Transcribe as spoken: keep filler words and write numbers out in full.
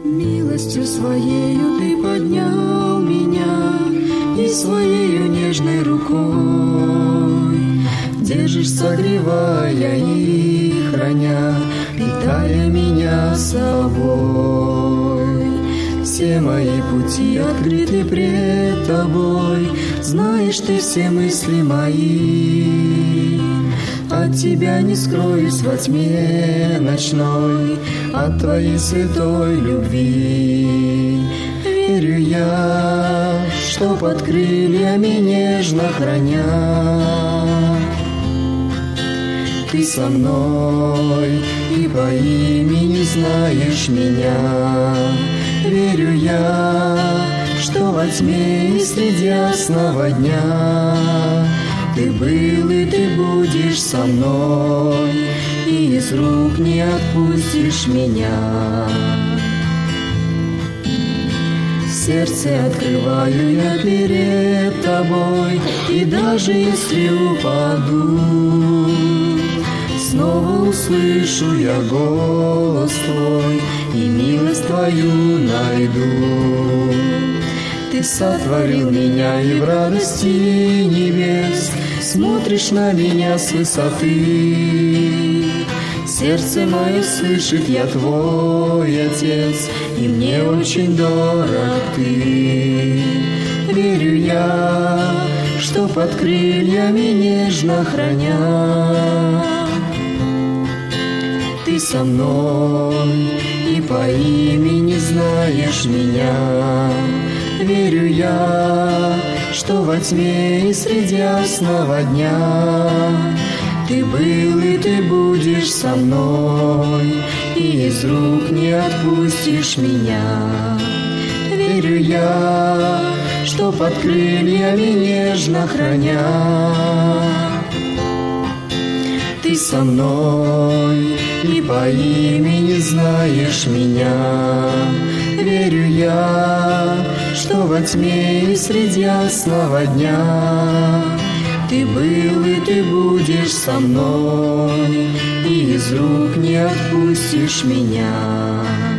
Милостью Своею Ты поднял меня и Своею нежной рукой держишь, согревая и храня, питая меня собой. Все мои пути открыты пред Тобой, знаешь Ты все мысли мои. От Тебя не скроюсь во тьме ночной, от Твоей святой любви. Верю я, что под крыльями нежно храня, Ты со мной и по имени знаешь меня. Верю я, что во тьме и среди ясного дня Ты был и Ты будешь со мной, и из рук не отпустишь меня. Сердце открываю я перед Тобой, и даже если упаду, снова услышу я голос Твой, и милость Твою найду. Ты сотворил меня, и в радости небес смотришь на меня с высоты. Сердце мое слышит, я Твой Отец, и мне очень дорог Ты. Верю я, что под крыльями нежно храня, Ты со мной и по имени знаешь меня. Верю я, что во тьме и среди ясного дня Ты был и Ты будешь со мной, и из рук не отпустишь меня. Верю я, что под крыльями нежно храня, Ты со мной и по имени знаешь меня. Верю я, что во тьме и среди ясного дня Ты был и Ты будешь со мной, и из рук не отпустишь меня.